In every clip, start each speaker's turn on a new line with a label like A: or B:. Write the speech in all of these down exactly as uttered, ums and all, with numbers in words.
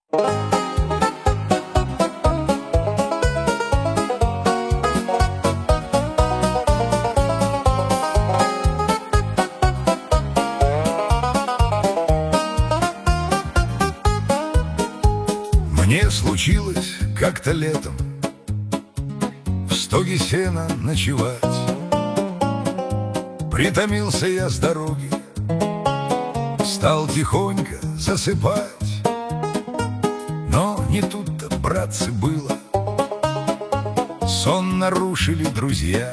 A: Мне случилось как-то летом в стоге сена ночевать. Притомился я с дороги, стал тихонько засыпать. Но не тут-то, братцы, было. Сон нарушили друзья.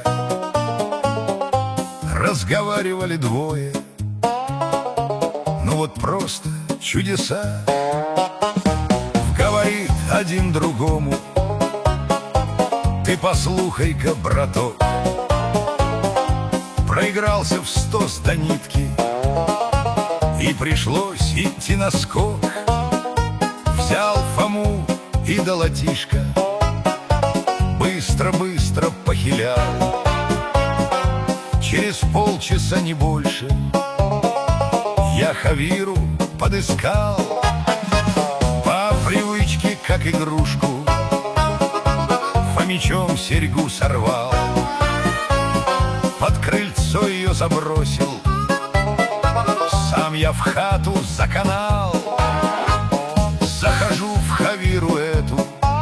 A: Разговаривали двое, ну вот просто чудеса. Говорит один другому: ты послухай-ка, браток, проигрался в сто до нитки, и пришлось идти на скок. Взял Фому и долотишко, быстро-быстро похилял. Через полчаса, не больше, я Хавиру подыскал. По привычке, как игрушку, Фомичом серьгу сорвал, под крыльцо ее забросил, сам я в хату заканал. Захожу в Хавиру эту,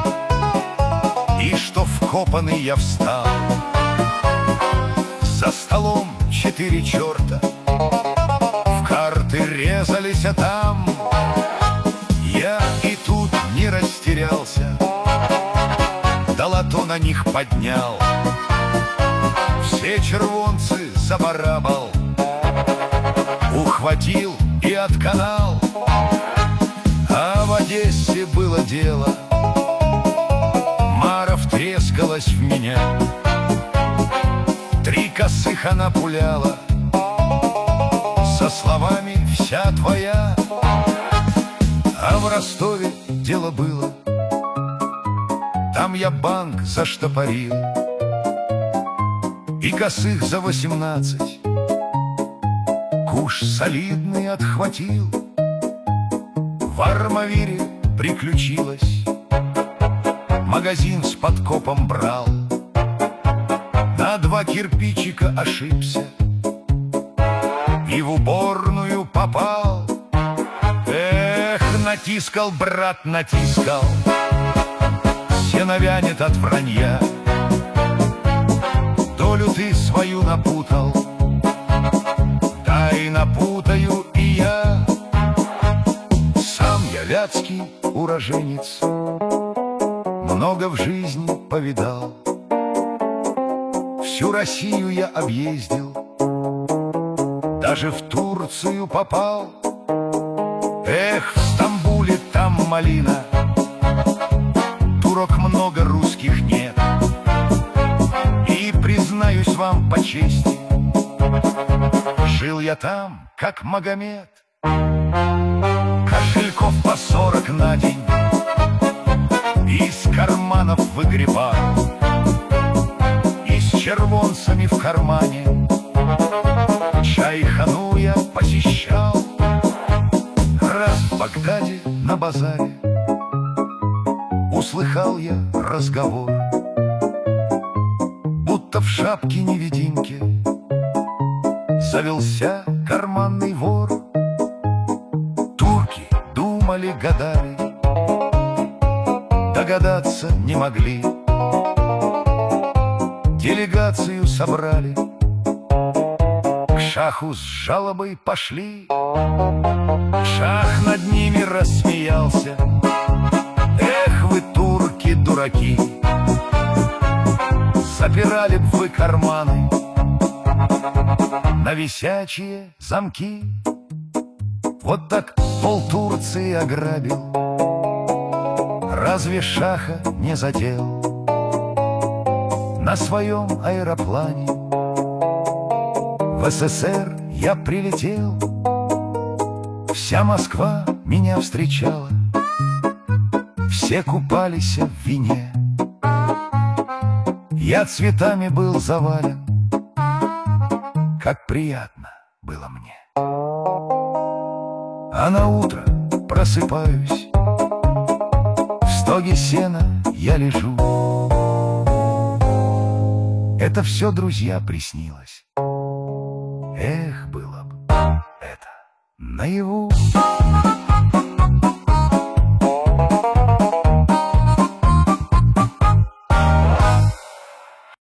A: и что вкопанный я встал. За столом четыре черта в карты резались, а там я и тут не растерялся, долото на них поднял. Все червонцы забарабал, ухватил и отканал. А в Одессе было дело, Мара втрескалась в меня. Три косых она пуляла, со словами «вся твоя». А в Ростове дело было, там я банк заштопорил, и косых за восемнадцать куш солидный отхватил. В Армавире приключилось, магазин с подкопом брал, на два кирпичика ошибся и в уборную попал. Эх, натискал, брат, натискал, сено вянет от вранья. Долю ты свою напутал, да и напутаю и я. Сам я вятский уроженец, много в жизни повидал. Всю Россию я объездил, даже в Турцию попал. Эх, в Стамбуле там малина, турок много, русских нет. И признаюсь вам по чести, жил я там, как Магомед. Кошельков по сорок на день из карманов выгребал, и с червонцами в кармане чайхану я посещал. Раз в Багдаде на базаре услыхал я разговор, будто в шапке невидимки завелся карманный вор. Турки думали, гадали, догадаться не могли. Делегацию собрали, к шаху с жалобой пошли. Шах над ними рассмеялся: эх вы, турки, дураки, запирали б вы карманы на висячие замки. Вот так пол Турции ограбил, разве шаха не задел? На своем аэроплане в СССР я прилетел. Вся Москва меня встречала, все купались в вине. Я цветами был завален, как приятно было мне. А на утро просыпаюсь, стоге сена я лежу. Это все, друзья, приснилось. Эх, было бы это наяву.